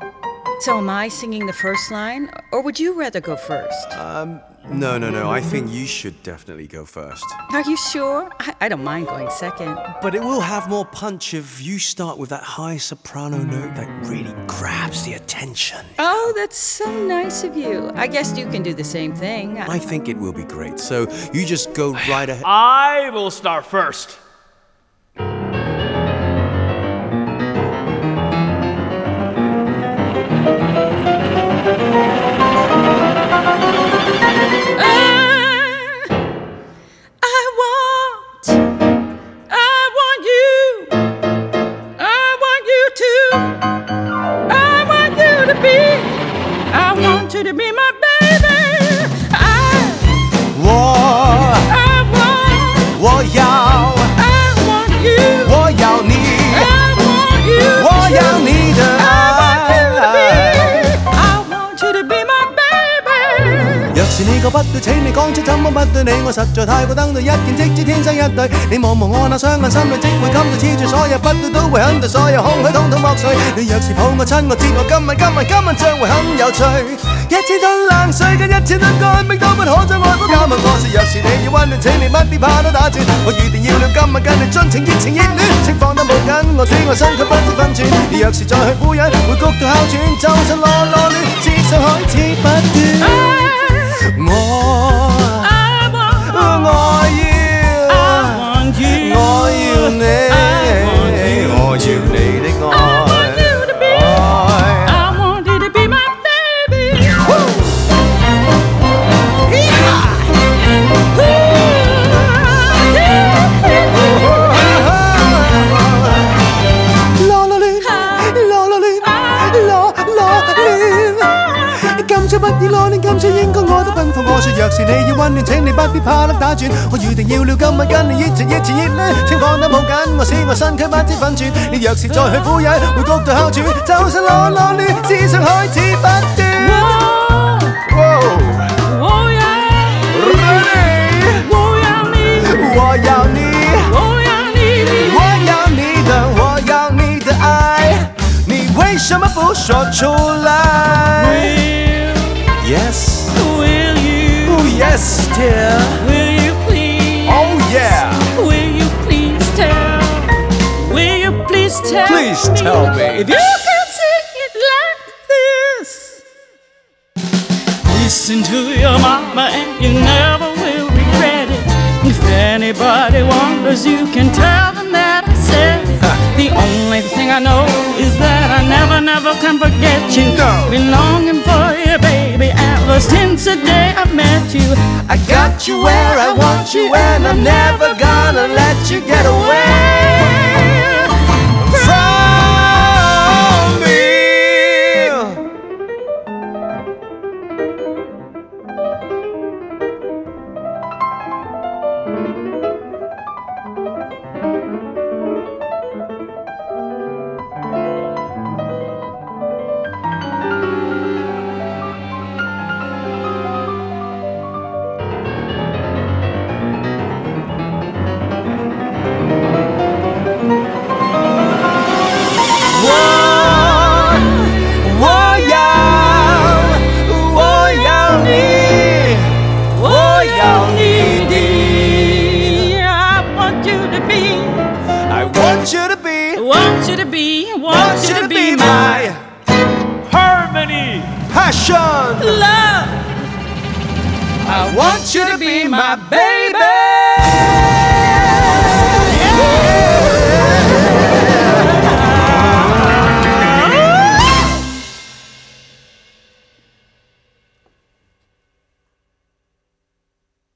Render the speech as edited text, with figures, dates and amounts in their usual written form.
So am I singing the first line, or would you rather go first? No. I think you should definitely go first. Are you sure? I don't mind going second. But it will have more punch if you start with that high soprano note that really grabs the attention. Oh, that's so nice of you. I guess you can do the same thing. I think it will be great. So you just go right ahead. I will start first. To be my baby, 我要你，我要你的愛。 I want you to be my baby。 若是你覺不對，請你講出怎麼不對，你我實在太過登對，一見即知天生一對。你望望我那雙眼，心裏即會感到黐住，所有不對都會很對，所有空虛統統剝碎。你若是抱我親我，知我今晚將會很有趣。一千噸冷水跟一千噸乾冰都不可將愛火加密。我說若是你要溫暖，請你不必怕多打轉。我預定要了今晚跟你盡情熱情熱戀，情況都冇緊，我知我身卻不知分寸。你若是再去敷衍，會谷到哮喘，周身囉攣，思想開始不斷。我要你，我要你的愛。不要攞戀，今宵應該我都奔放。我說若是你要溫暖，請你不必怕甩打轉。我預定要了今晚跟你熱情熱戀，情況都冇緊，我使我身軀不知分寸。你若是再去敷衍，會谷到哮喘，周身囉攣，思想開始不斷。我要你的愛，你為什麼不說出來？Yes. Will you? Oh yes, dear. Will you please? Oh yeah. Will you please tell? Will you please tell? Please me tell me. If you can sing it like this. Listen to your mama and you never will regret it. If anybody wonders, you can tell them that I said it. The only thing I know is that I never can forget you. No. Been longing for you, baby, ever since the day I met you. I got you where I want you, and I'm never gonna let you get away from me. Want you to be my Harmony. Passion. love. I want you to be my baby.